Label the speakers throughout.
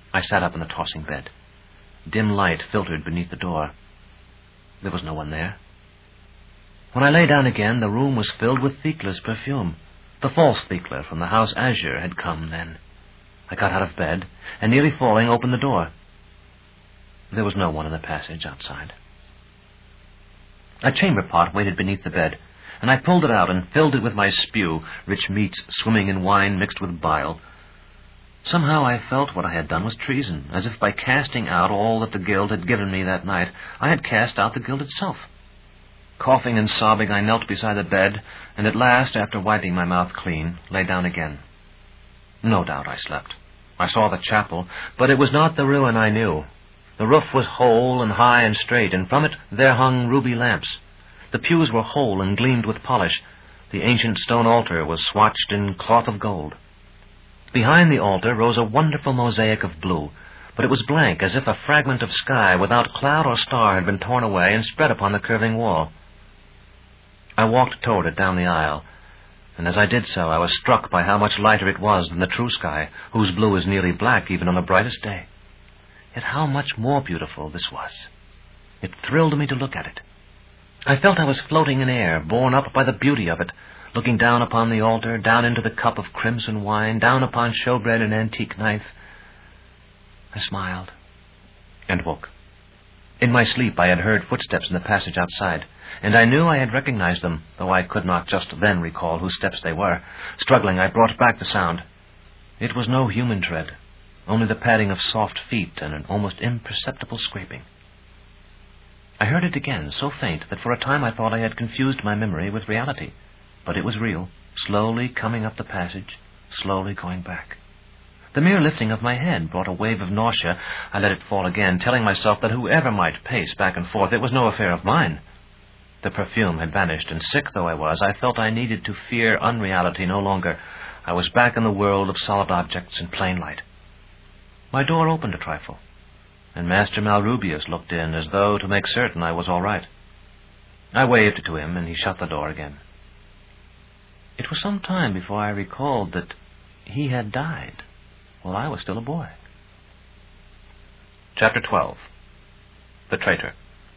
Speaker 1: I sat up in the tossing bed. Dim light filtered beneath the door. There was no one there. When I lay down again, the room was filled with Thekla's perfume. The false Thekla from the house Azure had come then. I got out of bed, and nearly falling, opened the door. There was no one in the passage outside. A chamber pot waited beneath the bed, and I pulled it out and filled it with my spew, rich meats swimming in wine mixed with bile. Somehow I felt what I had done was treason, as if by casting out all that the guild had given me that night, I had cast out the guild itself. Coughing and sobbing, I knelt beside the bed, and at last, after wiping my mouth clean, lay down again. No doubt I slept. I saw the chapel, but it was not the ruin I knew. The roof was whole and high and straight, and from it there hung ruby lamps. The pews were whole and gleamed with polish. The ancient stone altar was swatched in cloth of gold. Behind the altar rose a wonderful mosaic of blue, but it was blank, as if a fragment of sky without cloud or star had been torn away and spread upon the curving wall. I walked toward it down the aisle, and as I did so, I was struck by how much lighter it was than the true sky, whose blue is nearly black even on the brightest day. Yet how much more beautiful this was. It thrilled me to look at it. I felt I was floating in air, borne up by the beauty of it, looking down upon the altar, down into the cup of crimson wine, down upon showbread and antique knife. I smiled and woke. In my sleep I had heard footsteps in the passage outside, and I knew I had recognized them, though I could not just then recall whose steps they were. Struggling, I brought back the sound. It was no human tread, only the padding of soft feet and an almost imperceptible scraping. I heard it again, so faint that for a time I thought I had confused my memory with reality. But it was real, slowly coming up the passage, slowly going back. The mere lifting of my head brought a wave of nausea. I let it fall again, telling myself that whoever might pace back and forth, it was no affair of mine. The perfume had vanished, and sick though I was, I felt I needed to fear unreality no longer. I was back in the world of solid objects and plain light. My door opened a trifle, and Master Malrubius looked in as though to make certain I was all right. I waved to him, and he shut the door again. It was some time before I recalled that he had died while I was still a boy. Chapter 12. The Traitor.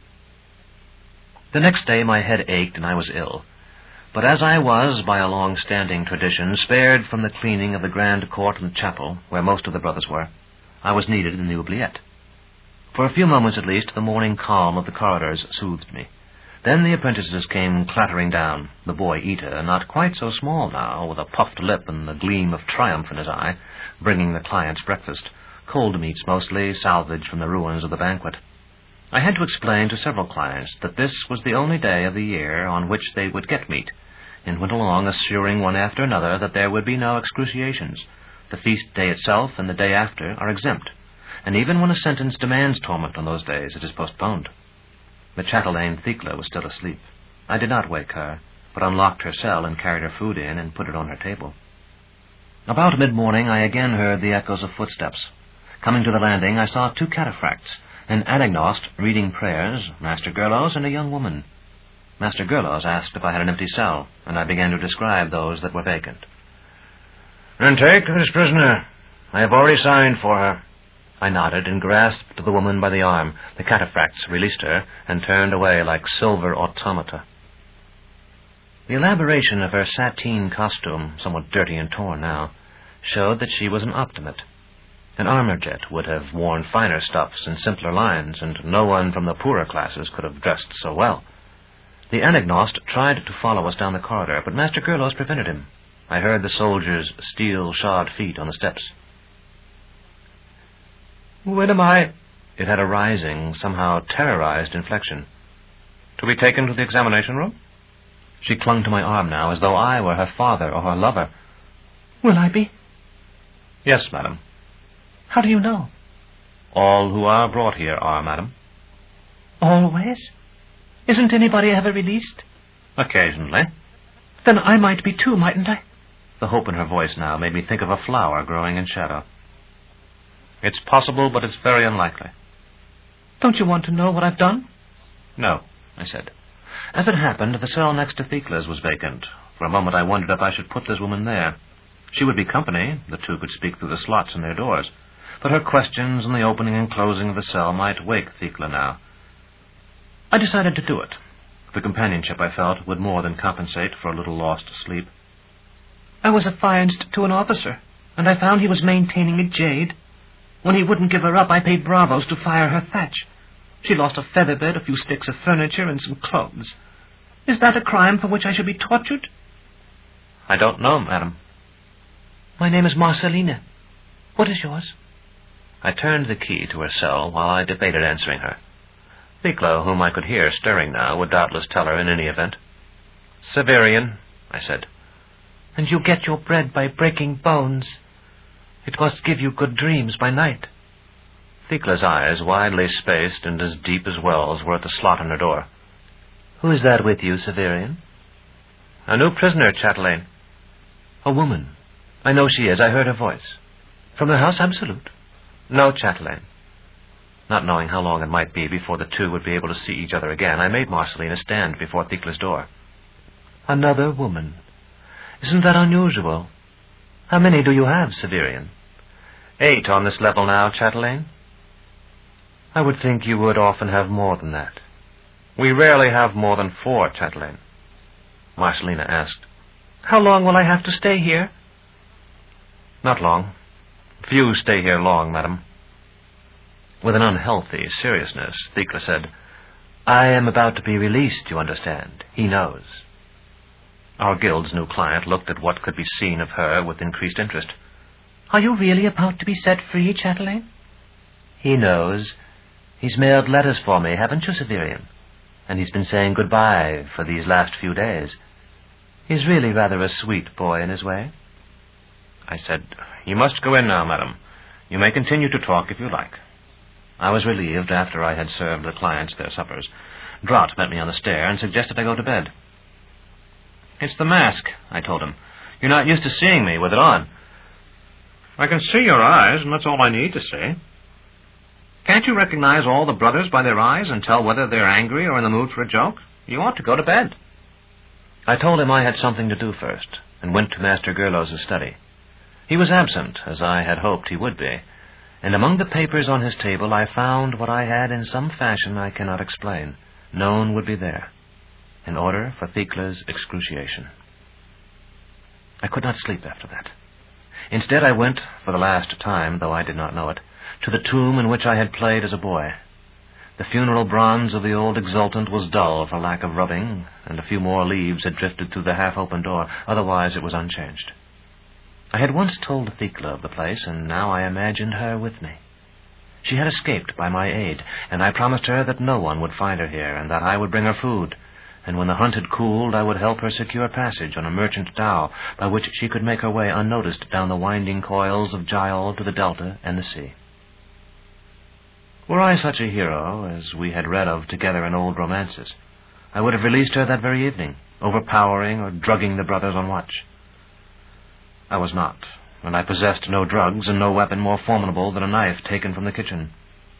Speaker 1: The next day my head ached and I was ill. But as I was, by a long-standing tradition, spared from the cleaning of the grand court and chapel, where most of the brothers were, I was needed in the oubliette. For a few moments at least, the morning calm of the corridors soothed me. Then the apprentices came clattering down, the boy eater, not quite so small now, with a puffed lip and the gleam of triumph in his eye, bringing the client's breakfast, cold meats mostly, salvaged from the ruins of the banquet. I had to explain to several clients that this was the only day of the year on which they would get meat, and went along assuring one after another that there would be no excruciations. The feast day itself and the day after are exempt, and even when a sentence demands torment on those days, it is postponed. The chatelaine Thekla was still asleep. I did not wake her, but unlocked her cell and carried her food in and put it on her table. About mid-morning I again heard the echoes of footsteps. Coming to the landing, I saw two cataphracts, an anagnost reading prayers, Master Gerlos, and a young woman. Master Gerlos asked if I had an empty cell, and I began to describe those that were vacant. "And take this prisoner. I have already signed for her." I nodded and grasped the woman by the arm. The cataphracts released her and turned away like silver automata. The elaboration of her sateen costume, somewhat dirty and torn now, showed that she was an optimate. An armor-jet would have worn finer stuffs and simpler lines, and no one from the poorer classes could have dressed so well. The anagnost tried to follow us down the corridor, but Master Gerlos prevented him. I heard the soldier's steel-shod feet on the steps. "When am I?" It had a rising, somehow terrorized inflection. "To be taken to the examination room?" She clung to my arm now, as though I were her father or her lover. "Will I be?" "Yes, madam." "How do you know?" "All who are brought here are, madam." "Always? Isn't anybody ever released?" "Occasionally." "Then I might be too, mightn't I?" The hope in her voice now made me think of a flower growing in shadow. "It's possible, but it's very unlikely." "Don't you want to know what I've done?" "No," I said. As it happened, the cell next to Thekla's was vacant. For a moment I wondered if I should put this woman there. She would be company. The two could speak through the slots in their doors. but her questions and the opening and closing of the cell might wake Thekla now. I decided to do it. The companionship I felt would more than compensate for a little lost sleep.
Speaker 2: I was affianced to an officer, and I found he was maintaining a jade. When he wouldn't give her up, I paid bravos to fire her thatch. She lost a feather bed, a few sticks of furniture, and some clothes. Is that a crime for which I should be tortured?
Speaker 1: I don't know, madam.
Speaker 2: My name is Marcelina. What is yours?
Speaker 1: I turned the key to her cell while I debated answering her. Thekla, whom I could hear stirring now, would doubtless tell her in any event. Severian, I said.
Speaker 2: And you get your bread by breaking bones. It must give you good dreams by night.
Speaker 1: Thekla's eyes, widely spaced and as deep as wells, were at the slot on her door. Who is that with you, Severian? A new prisoner, Chatelaine. A woman. I know she is. I heard her voice. From the House Absolute? No, Chatelaine. Not knowing how long it might be before the two would be able to see each other again, I made Marcelina stand before Thekla's door. Another woman. Isn't that unusual? How many do you have, Severian? 8 on this level now, Chatelaine. I would think you would often have more than that. We rarely have more than 4, Chatelaine. Marcelina asked.
Speaker 2: How long will I have to stay here?
Speaker 1: Not long. Few stay here long, madam. With an unhealthy seriousness, Thekla said, I am about to be released, you understand. He knows. Our guild's new client looked at what could be seen of her with increased interest.
Speaker 2: Are you really about to be set free, Chatelaine?
Speaker 1: He knows. He's mailed letters for me, haven't you, Severian? And he's been saying goodbye for these last few days. He's really rather a sweet boy in his way. I said, You must go in now, madam. You may continue to talk if you like. I was relieved after I had served the clients their suppers. Drott met me on the stair and suggested I go to bed. It's the mask, I told him. You're not used to seeing me with it on. I can see your eyes, and that's all I need to see. Can't you recognize all the brothers by their eyes and tell whether they're angry or in the mood for a joke? You ought to go to bed. I told him I had something to do first, and went to Master Gerlos's study. He was absent, as I had hoped he would be, and among the papers on his table I found what I had in some fashion I cannot explain, known would be there. An order for Thekla's excruciation. I could not sleep after that. Instead, I went, for the last time, though I did not know it, to the tomb in which I had played as a boy. The funeral bronze of the old exultant was dull for lack of rubbing, and a few more leaves had drifted through the half-open door. Otherwise, it was unchanged. I had once told Thekla of the place, and now I imagined her with me. She had escaped by my aid, and I promised her that no one would find her here, and that I would bring her food. And when the hunt had cooled, I would help her secure passage on a merchant dhow by which she could make her way unnoticed down the winding coils of Giol to the Delta and the sea. Were I such a hero as we had read of together in old romances, I would have released her that very evening, overpowering or drugging the brothers on watch. I was not, and I possessed no drugs and no weapon more formidable than a knife taken from the kitchen.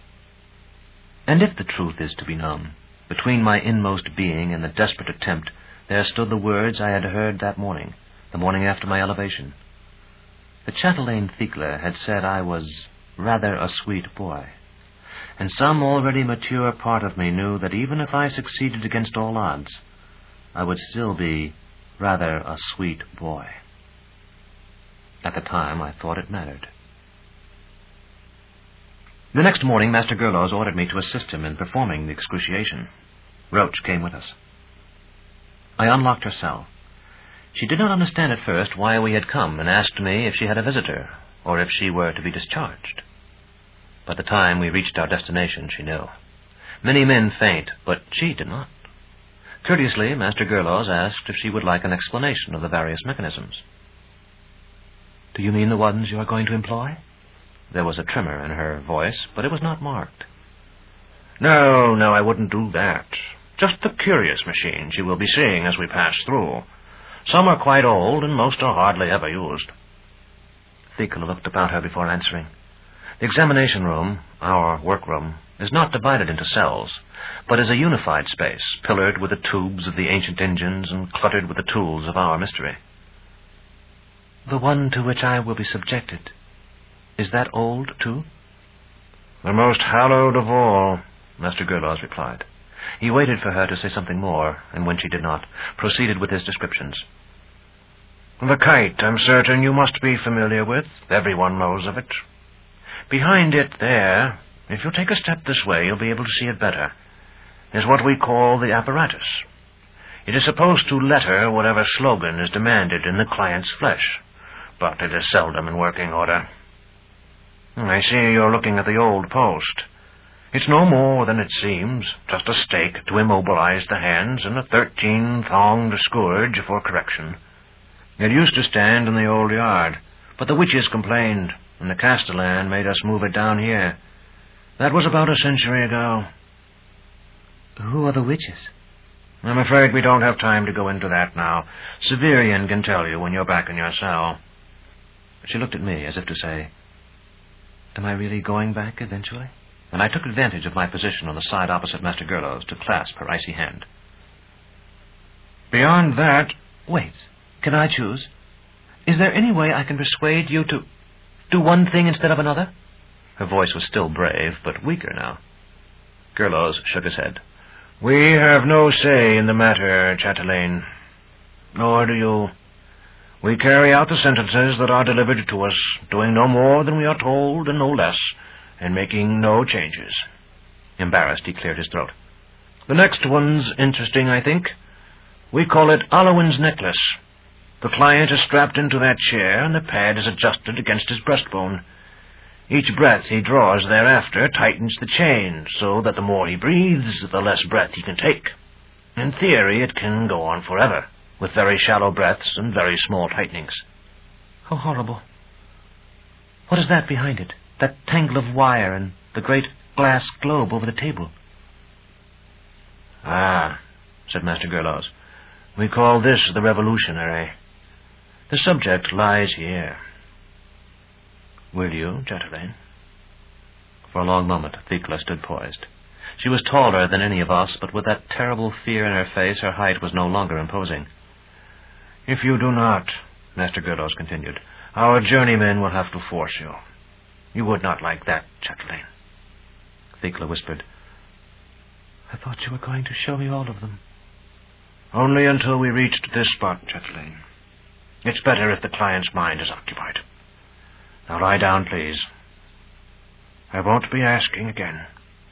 Speaker 1: And if the truth is to be known, between my inmost being and the desperate attempt, there stood the words I had heard that morning, the morning after my elevation. The Chatelaine Thekla had said I was rather a sweet boy, and some already mature part of me knew that even if I succeeded against all odds, I would still be rather a sweet boy. At the time, I thought it mattered. The next morning, Master Gerlos ordered me to assist him in performing the excruciation. Roach came with us. I unlocked her cell. She did not understand at first why we had come, and asked me if she had a visitor, or if she were to be discharged. By the time we reached our destination, she knew. Many men faint, but she did not. Courteously, Master Gerlos asked if she would like an explanation of the various mechanisms. Do you mean the ones you are going to employ? There was a tremor in her voice, but it was not marked. No, I wouldn't do that. Just the curious machines you will be seeing as we pass through. Some are quite old, and most are hardly ever used. Thekla looked about her before answering. The examination room, our workroom, is not divided into cells, but is a unified space, pillared with the tubes of the ancient engines and cluttered with the tools of our mystery. The one to which I will be subjected. Is that old, too?
Speaker 3: The most hallowed of all, Master Gerlaws replied.
Speaker 1: He waited for her to say something more, and when she did not, proceeded with his descriptions.
Speaker 3: The kite, I'm certain you must be familiar with. Everyone knows of it. Behind it there, if you take a step this way, you'll be able to see it better, is what we call the apparatus. It is supposed to letter whatever slogan is demanded in the client's flesh, but it is seldom in working order. I see you're looking at the old post. It's no more than it seems, just a stake to immobilize the hands and a 13-thonged scourge for correction. It used to stand in the old yard, but the witches complained, and the castellan made us move it down here. That was about a century ago.
Speaker 2: Who are the witches?
Speaker 3: I'm afraid we don't have time to go into that now. Severian can tell you when you're back in your cell.
Speaker 1: She looked at me as if to say, am I really going back eventually? And I took advantage of my position on the side opposite Master Gerlaws to clasp her icy hand.
Speaker 3: Beyond that...
Speaker 2: Wait, can I choose? Is there any way I can persuade you to do one thing instead of another?
Speaker 1: Her voice was still brave, but weaker now. Gerlaws shook his head.
Speaker 3: We have no say in the matter, Chatelaine. Nor do you. We carry out the sentences that are delivered to us, doing no more than we are told and no less, and making no changes.
Speaker 1: Embarrassed, he cleared his throat.
Speaker 3: The next one's interesting, I think. We call it Alwyn's necklace. The client is strapped into that chair, and the pad is adjusted against his breastbone. Each breath he draws thereafter tightens the chain, so that the more he breathes, the less breath he can take. In theory, it can go on forever, with very shallow breaths and very small tightenings.
Speaker 2: How horrible. What is that behind it? That tangle of wire and the great glass globe over the table?
Speaker 3: Ah, said Master Gerlaws. We call this the revolutionary. The subject lies here. Will you, Chatelaine?
Speaker 1: For a long moment, Thecla stood poised. She was taller than any of us, but with that terrible fear in her face, her height was no longer imposing.
Speaker 3: If you do not, Master Gerlaws continued, our journeymen will have to force you. You would not like that, Chatelaine.
Speaker 1: Thecla whispered,
Speaker 2: I thought you were going to show me all of them.
Speaker 3: Only until we reached this spot, Chatelaine. It's better if the client's mind is occupied. Now lie down, please. I won't be asking again.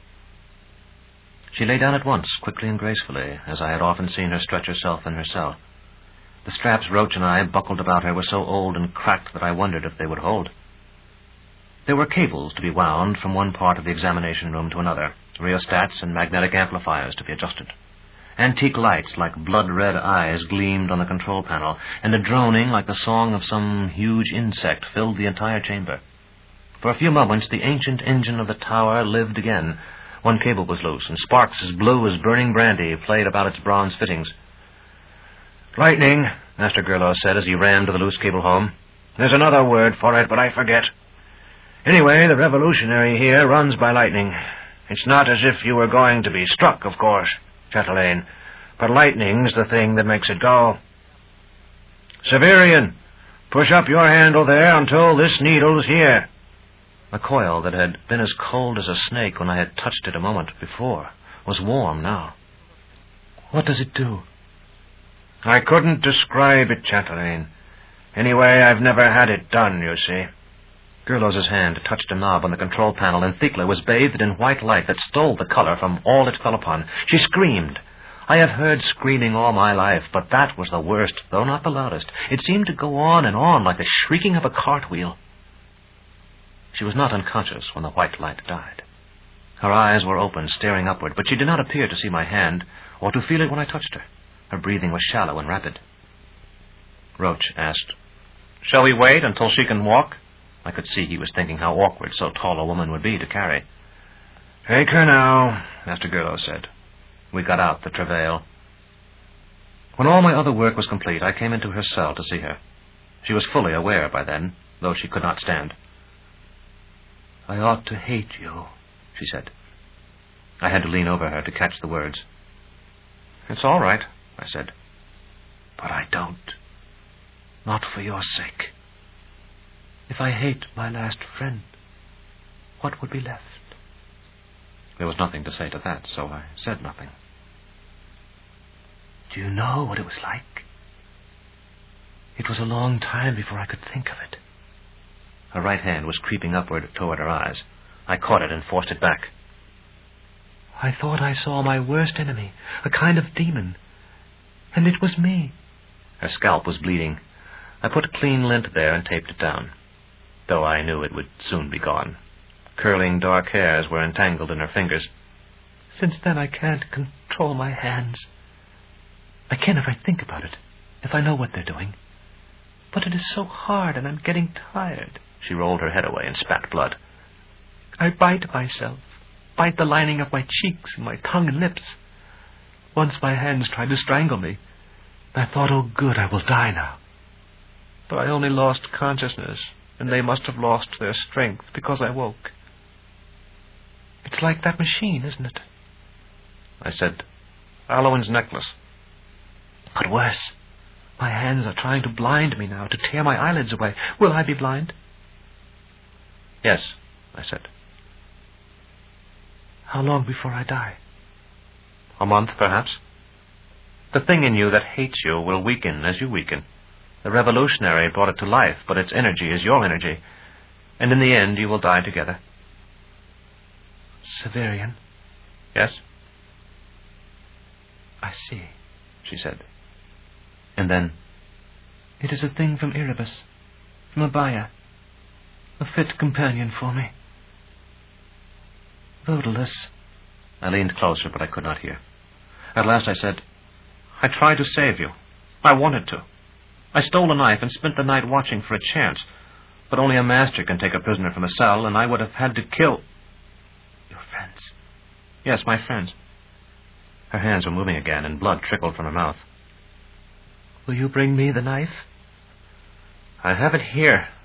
Speaker 1: She lay down at once, quickly and gracefully, as I had often seen her stretch herself in her cell. The straps Roach and I buckled about her were so old and cracked that I wondered if they would hold. There were cables to be wound from one part of the examination room to another, rheostats and magnetic amplifiers to be adjusted. Antique lights like blood-red eyes gleamed on the control panel, and a droning like the song of some huge insect filled the entire chamber. For a few moments, the ancient engine of the tower lived again. One cable was loose, and sparks as blue as burning brandy played about its bronze fittings.
Speaker 3: Lightning, Master Gerlaws said as he rammed the loose cable home. There's another word for it, but I forget. Anyway, the revolutionary here runs by lightning. It's not as if you were going to be struck, of course, Chatelaine, but lightning's the thing that makes it go. Severian, push up your handle there until this needle's here.
Speaker 1: A coil that had been as cold as a snake when I had touched it a moment before was warm now.
Speaker 2: What does it do?
Speaker 3: I couldn't describe it, Chatelaine. Anyway, I've never had it done, you see.
Speaker 1: Gerlaws' hand touched a knob on the control panel, and Thecla was bathed in white light that stole the color from all it fell upon. She screamed. I have heard screaming all my life, but that was the worst, though not the loudest. It seemed to go on and on like the shrieking of a cartwheel. She was not unconscious when the white light died. Her eyes were open, staring upward, but she did not appear to see my hand or to feel it when I touched her. Her breathing was shallow and rapid. Roach asked, "Shall we wait until she can walk?" I could see he was thinking how awkward so tall a woman would be to carry.
Speaker 3: "Take her now," Master Gerlaws said.
Speaker 1: We got out the travail. When all my other work was complete, I came into her cell to see her. She was fully aware by then, though she could not stand.
Speaker 2: I ought to hate you, she said.
Speaker 1: I had to lean over her to catch the words. "It's all right," I said.
Speaker 2: "But I don't. Not for your sake." If I hate my last friend, what would be left?
Speaker 1: There was nothing to say to that, so I said nothing.
Speaker 2: Do you know what it was like? It was a long time before I could think of it.
Speaker 1: Her right hand was creeping upward toward her eyes. I caught it and forced it back.
Speaker 2: I thought I saw my worst enemy, a kind of demon. And it was me.
Speaker 1: Her scalp was bleeding. I put clean lint there and taped it down, though I knew it would soon be gone. Curling dark hairs were entangled in her fingers.
Speaker 2: Since then I can't control my hands. I can if I think about it, if I know what they're doing. But it is so hard, and I'm getting tired.
Speaker 1: She rolled her head away and spat blood.
Speaker 2: I bite myself, bite the lining of my cheeks and my tongue and lips. Once my hands tried to strangle me. I thought, oh good, I will die now. But I only lost consciousness, and they must have lost their strength because I woke. It's like that machine, isn't it?
Speaker 1: I said, Alwyn's necklace.
Speaker 2: But worse. My hands are trying to blind me now, to tear my eyelids away. Will I be blind?
Speaker 1: Yes, I said.
Speaker 2: How long before I die?
Speaker 1: A month, perhaps. The thing in you that hates you will weaken as you weaken. The revolutionary brought it to life, but its energy is your energy. And in the end, you will die together.
Speaker 2: Severian?
Speaker 1: Yes?
Speaker 2: I see,
Speaker 1: she said. And then,
Speaker 2: it is a thing from Erebus, from Abaya, a fit companion for me. Vodalis.
Speaker 1: I leaned closer, but I could not hear. At last I said, I tried to save you. I wanted to. I stole a knife and spent the night watching for a chance. But only a master can take a prisoner from a cell, and I would have had to kill...
Speaker 2: Your friends?
Speaker 1: Yes, my friends. Her hands were moving again, and blood trickled from her mouth.
Speaker 2: Will you bring me the knife?
Speaker 1: I have it here.